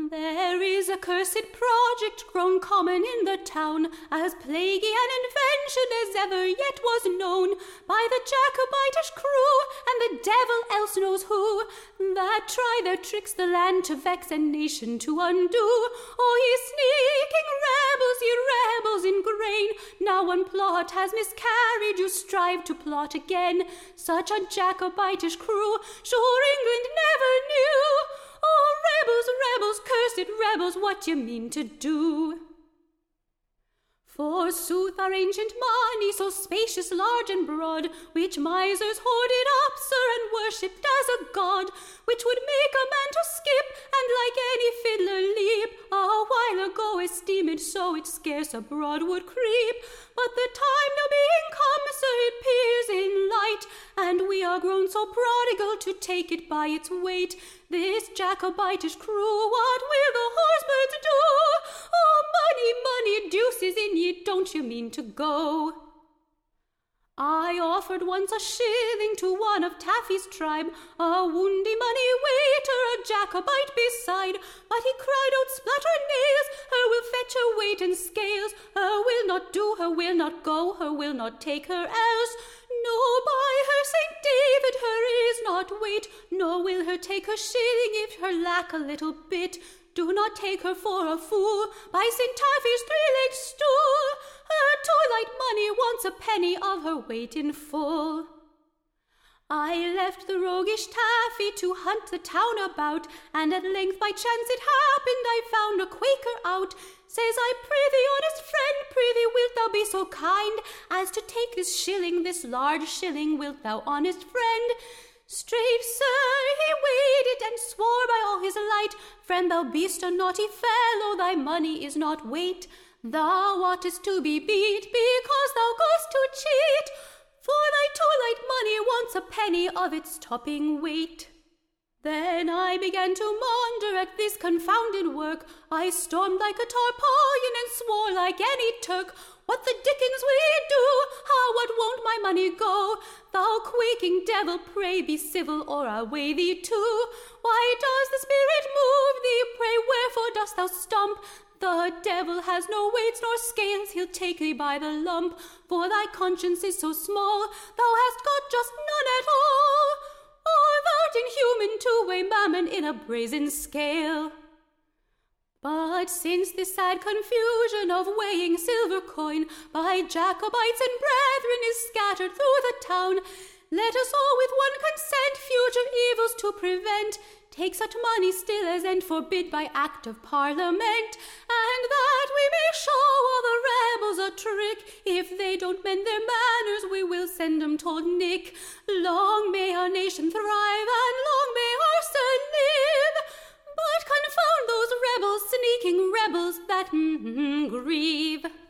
There is a cursed project grown common in the town, as plaguey an invention as ever yet was known, by the Jacobitish crew, and the devil else knows who, that try their tricks the land to vex and nation to undo. Oh, ye rebels in grain, now one plot has miscarried, you strive to plot again. Such a Jacobitish crew, sure England never knew. Oh, rebels, cursed rebels, what you mean to do? Forsooth our ancient money, so spacious, large, and broad, which misers hoarded up, sir, and worshipped as a god, which would make a man to skip, and like any fiddler leap, a while ago esteemed so it scarce abroad would creep. But the time now being come, sir, it peers in light, and we are grown so prodigal to take it by its weight. This Jacobitish crew, what will the horsebirds do? Oh, money, deuces in ye, don't you mean to go? I offered once a shilling to one of Taffy's tribe, a woundy money waiter, a Jacobite beside, but he cried out, splutter nails, her will fetch her weight in scales, her will not do, her will not go, her will not take her else. No, by her Saint David, her is not weight, nor will her take her shilling if her lack a little bit. Do not take her for a fool, by St. Taffy's three-legged stool. Her twilight money wants a penny of her weight in full. I left the roguish Taffy to hunt the town about, and at length by chance it happened I found a Quaker out. Says I, prithee, honest friend, prithee, wilt thou be so kind as to take this shilling, this large shilling, wilt thou, honest friend? Straight, sir, he weighed it, and swore by all his light, friend, thou be'st a naughty fellow, thy money is not weight. Thou oughtest to be beat, because thou goest to cheat, for thy twilight money wants a penny of its topping weight. Then I began to maunder at this confounded work. I stormed like a tarpaulin and swore like any Turk. What the dickens will ye do? How, what won't my money go? Thou quaking devil, pray be civil, or I'll weigh thee too. Why does the spirit move thee? Pray wherefore dost thou stump? The devil has no weights nor scales, he'll take thee by the lump. For thy conscience is so small, thou hast got just none at all. Or thou'rt inhuman to weigh mammon in a brazen scale. But since this sad confusion of weighing silver coin by Jacobites and brethren is scattered through the town, let us all with one consent future evils to prevent take such money still as and forbid by act of Parliament, and that we may show all the rebels a trick. If they don't mend their manners, we will send 'em told Nick. Long may our nation thrive, and long may our sir live. But confound those rebels, sneaking rebels that grieve.